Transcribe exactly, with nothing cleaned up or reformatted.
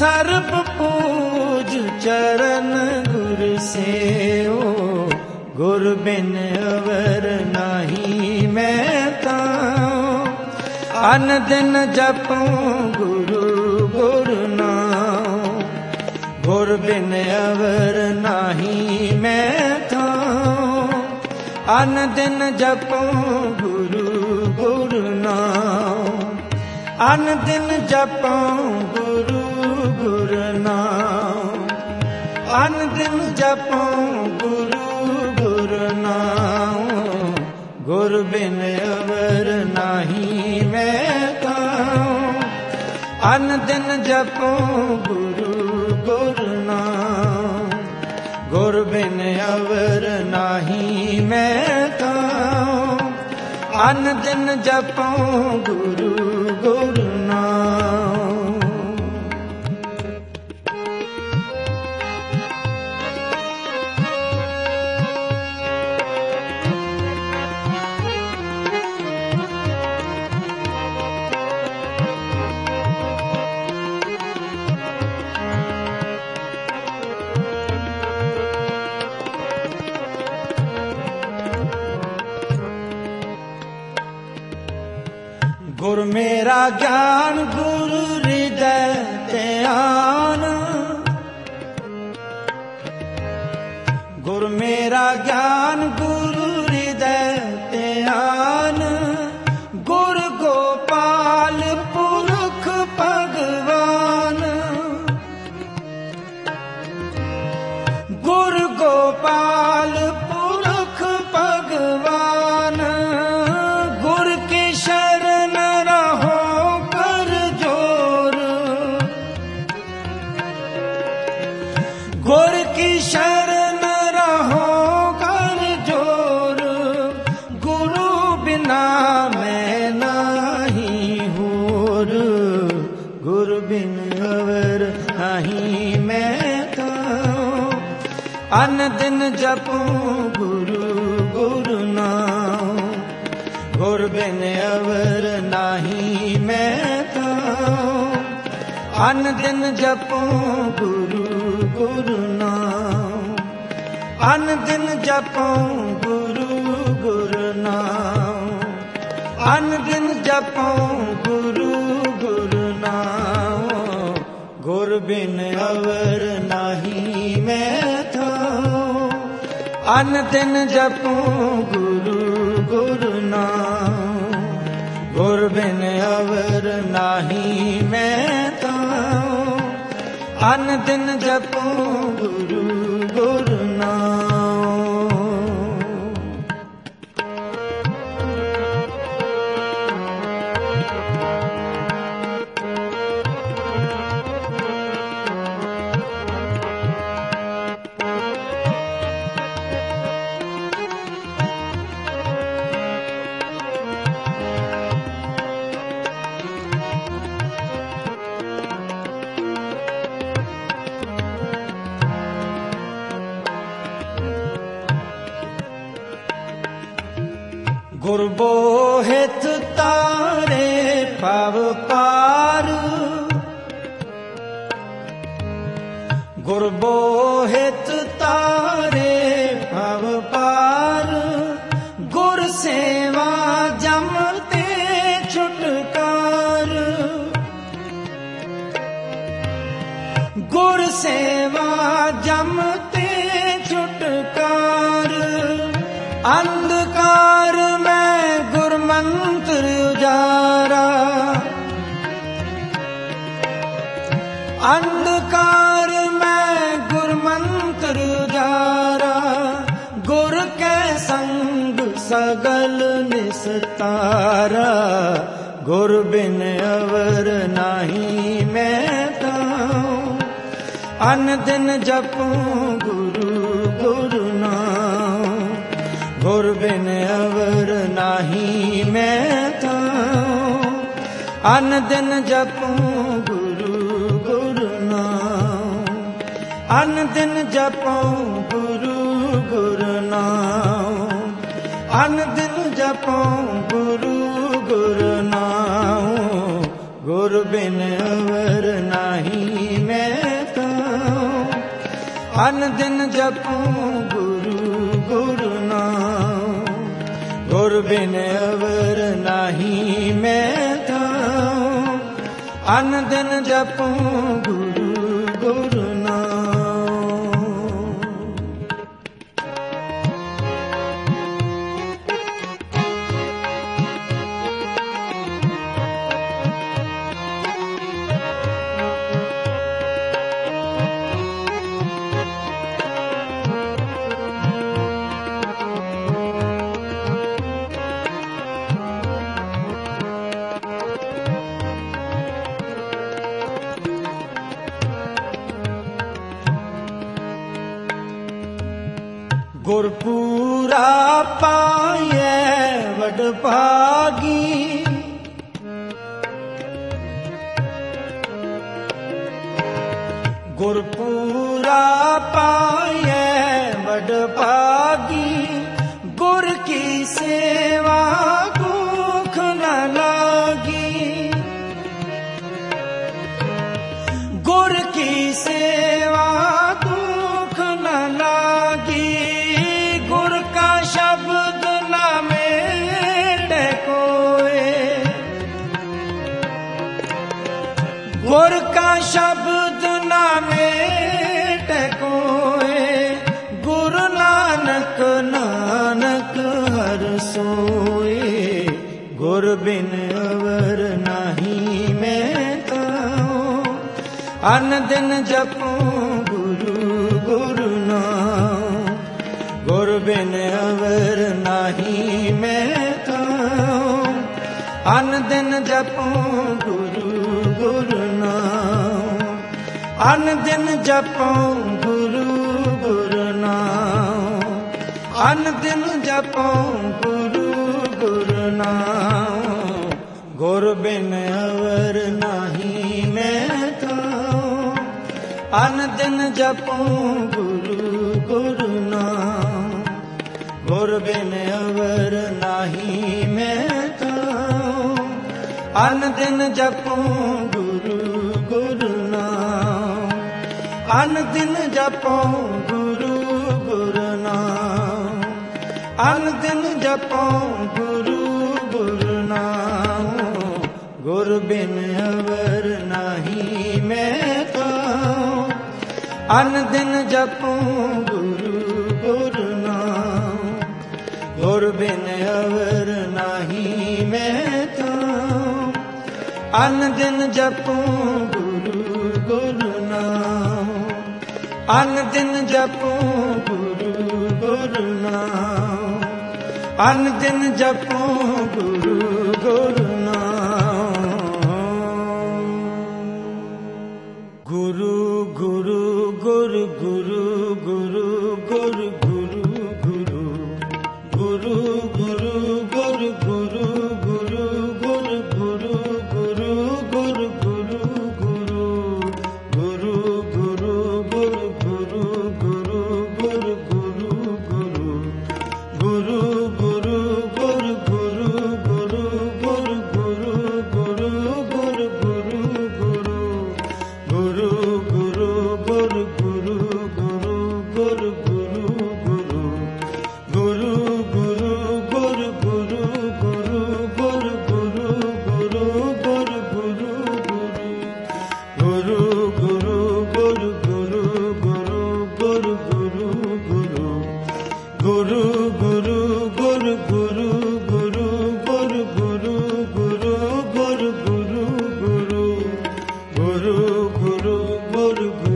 ਸਰਬ ਪੂਜ ਚਰਨ ਗੁਰ ਸੇਓ, ਗੁਰ ਬਿਨ ਅਵਰ ਨਾਹੀ ਮੈਂ ਤਾਂ। ਅਨ ਦਿਨ ਜਪਉ ਗੁਰੂ ਗੁਰ ਨਾਮ, ਗੁਰ ਬਿਨ ਅਵਰ ਨਾਹੀ ਮੈਂ ਤਾਂ। ਅਨ ਦਿਨ ਜਪਉ ਗੁਰੂ ਗੁਰ ਨਾਮ, ਅਨ ਦਿਨ ਜਪਉ ਗੁਰੂ ਗੁਰ ਨਾਮ। ਅਨ ਦਿਨ ਜਪਉ ਗੁਰੂ ਗੁਰ ਨਾਮ, ਗੁਰ ਬਿਨ ਅਵਰ ਨਾਹੀ ਮੈਂ ਤਾਂ। ਅਨ ਦਿਨ ਜਪਉ ਗੁਰੂ ਗੁਰ ਨਾਮ, ਗੁਰ ਬਿਨ ਅਵਰ ਨਾਹੀ ਮੈਂ ਤਾਂ। ਅਨ ਦਿਨ ਜਪਉ ਗੁਰੂ ਗੁਰ ਨਾਮ। ਗੁਰ ਮੇਰਾ ਗਿਆਨ ਗੁਰੂ ਹਿਰਦੈ ਧਿਆਨ, ਗੁਰ ਮੇਰਾ ਗਿਆਨ ਗੁਰੂ ਹਿਰਦੈ ਧਿਆਨ। ਗੁਰ ਗੋਪਾਲ ਪੁਰਖ ਭਗਵਾਨ, ਗੁਰ ਗੋਪਾਲ ਪੁਰਖ ਭਗਵਾਨ। ਗੁਰ ਕੀ ਸ਼ਰਨ ਰਹੋ ਕਰ ਜੋਰ, ਗੁਰ ਕੀ ਸ਼ਰਨ ਰਹੋ ਕਰ ਜੋਰ। ਗੁਰੂ ਬਿਨਾ ਮੈਂ ਨਾਹੀ ਹੋਰ, ਗੁਰ ਬਿਨ ਅਵਰ ਨਾਹੀ ਮੈਂ ਤਾਂ। ਅਨ ਦਿਨ ਜਪਉ ਗੁਰੂ ਗੁਰ ਨਾਮ, ਗੁਰ ਬਿਨ ਅਵਰ ਨਾਹੀ ਮੈਂ ਤਾਂ। ਅਨ ਦਿਨ ਜਪਉ ਗੁਰੂ ਗੁਰ ਨਾਮ, ਅਨ ਦਿਨ ਜਪਉ ਗੁਰੂ ਗੁਰ ਨਾਮ। ਅਨ ਦਿਨ ਜਪਉ ਗੁਰੂ ਗੁਰ ਨਾਮ, ਗੁਰ ਬਿਨ ਅਵਰ ਨਾਹੀ ਮੈਂ ਤਾਂ। ਅਨ ਦਿਨ ਜਪਉ ਗੁਰੂ ਗੁਰ ਨਾਮ, ਗੁਰ ਬਿਨ ਅਵਰ ਨਾਹੀ ਮੈਂ ਤਾਂ। ਅਨ ਦਿਨ ਜਪਉ ਗੁਰੂ ਗੁਰ ਨਾਮ। ਗੁਰ ਬੋਹਿਤ ਤਾਰੇ ਭਵ ਪਾਰ, ਗੁਰ ਬੋਹਿਤ ਤਾਰੇ ਭਵ ਪਾਰ। ਗੁਰ ਸੇਵਾ ਜਮ ਤੇ ਛੁਟਕਾਰ, ਗੁਰ ਸੇਵਾ ਜਮ ਤੇ ਛੁਟਕਾਰ। ਅੰਧਕਾਰ ਮੈਂ ਗੁਰ ਮੰਤਰ ਉਜਾਰਾ, ਅੰਧਕਾਰ ਮੈਂ ਗੁਰ ਮੰਤਰ ਉਜਾਰਾ। ਗੁਰ ਕੈ ਸੰਗ ਸਗਲ ਨਿਸਤਾਰਾ, ਗੁਰ ਬਿਨ ਅਵਰ ਨਾਹੀ ਮੈਂ ਤਾਂ। ਅਨ ਦਿਨ ਜਪਉ ਗੁਰੂ ਗੁਰ ਨਾਮ, ਗੁਰ ਬਿਨ ਅਵਰ ਨਾਹੀ ਮੈਂ ਤਾਂ। ਅਨ ਦਿਨ ਜਪਉ ਗੁਰੂ ਗੁਰ ਨਾਮ, ਅਨ ਦਿਨ ਜਪਉ ਗੁਰੂ ਗੁਰ ਨਾਮ। ਅਨ ਦਿਨ ਜਪਉ ਗੁਰੂ ਗੁਰ ਨਾਮ, ਗੁਰ ਬਿਨ ਅਵਰ ਨਾਹੀ ਮੈਂ ਅਨ ਦਿਨ ਜਪੂੰ ਗੁਰੂ ਗੁਰੂ ਨਾਮ। ਗੁਰ ਬਿਨ ਅਵਰ ਨਾਹੀ ਮੈਂ ਥਾਉ, ਅਨ ਦਿਨ ਜਪੂੰ ਗੁਰੂ ਗੁਰੂ ਨਾਮ। ਗੁਰ ਪੂਰਾ ਪਾਇਐ ਵਡ ਭਾਗੀ, ਗੁਰ ਪੂਰਾ ਪਾਇਐ ਵਡ ਭਾਗੀ। ਗੁਰ ਕੀ ਸੇਵਾ ਦੁਖ ਨ ਲਾਗੀ, ਗੁਰ ਕੀ ਸੇਵਾ ਦੁਖ ਨ ਲਾਗੀ। ਗੁਰ ਕਾ ਸ਼ਬਦ ਨ ਮੇਟੈ ਕੋਇ, ਗੁਰ ਕਾ ਸ਼ਬਦ ਨ ਮੇਟੈ ਕੋਇ। ਗੁਰੂ ਨਾਨਕ ਨਾਨਕ ਹਰਿ ਸੋਇ, ਗੁਰ ਬਿਨ ਅਵਰ ਨਾਹੀ ਮੈਂ ਥਾਉ। ਅਨ ਦਿਨ ਜਪੂੰ ਗੁਰੂ ਗੁਰੂ ਨਾਮ। ਗੁਰ ਬਿਨ ਅਵਰ ਨਾਹੀ ਮੈਂ ਥਾਉ, ਅਨ ਦਿਨ ਜਪੂੰ ਗੁਰੂ ਗੁਰੂ ਨਾਮ। ਅਨ ਦਿਨ ਜਪੂੰ ਗੁਰੂ ਗੁਰੂ ਨਾਮ। ਅਨ ਦਿਨ ਜਪੂੰ ਗੁਰੂ ਗੁਰੂ ਨਾਮ। ਗੁਰ ਬਿਨ ਅਵਰ ਨਾਹੀ ਮੈਂ ਥਾਉ, ਅਨ ਦਿਨ ਜਪੂੰ ਗੁਰੂ ਗੁਰੂ ਨਾਮ। ਗੁਰ ਬਿਨ ਅਵਰ ਨਾਹੀ ਮੈਂ ਥਾਉ, ਅਨ ਦਿਨ ਜਪੂੰ ਗੁਰੂ ਗੁਰੂ ਨਾਮ। ਅਨ ਦਿਨ ਜਪੂੰ ਗੁਰੂ ਗੁਰੂ ਨਾਮ। ਅਨ ਦਿਨ ਜਪੂੰ ਗੁਰੂ ਗੁਰੂ ਨਾਮ। ਗੁਰ ਬਿਨ ਅਵਰ ਨਾਹੀ ਮੈਂ ਥਾਉ, ਅਨ ਦਿਨ ਜਪੂੰ ਗੁਰੂ ਗੁਰੂ ਨਾਮ। ਗੁਰ ਬਿਨ ਅਵਰ ਨਾਹੀ ਮੈਂ ਥਾਉ, ਅਨ ਦਿਨ ਜਪੂੰ ਗੁਰੂ ਗੁਰੂ ਨਾਮ। ਅਨ ਦਿਨ ਜਪੂੰ ਗੁਰੂ ਗੁਰੂ ਨਾਮ। ਅਨ ਦਿਨ ਜਪੂੰ ਗੁਰੂ ਗੁਰੂ ਨਾਮ। ਗੁਰੂ ਗੁਰੂ ਗੁਰ ਗੁਰੂ ਗੁਰੂ ਗੁਰ ਗੁਰੂ ਗੁਰੂ ਗੁਰੂ ਗੁਰੂ ਗੁਰ ਗੁਰੂ ਗੁਰੂ ਗੁਰ ਗੁਰੂ ਗੁਰੂ ਗੁਰ ਗੁਰੂ ਗੁਰੂ ਗੁਰੂ ਗੁਰੂ ਗੁਰ ਗੁਰੂ ਗੁਰੂ ਗੁਰੂ ਗੁਰੂ ਗੁਰੂ ਗੁਰੂ ਗੁਰੂ ਗੁਰ ਗੁਰੂ ਗੁਰੂ ਗੁਰੂ ਗੁਰੂ ਗੁਰੂ ਗੁਰੂ ਗੁਰੂ ਗੁਰੂ ਗੁਰੂ ਗੁਰੂ ਗੁਰੂ ਗੁਰੂ ਗੁਰੂ ਗੁਰੂ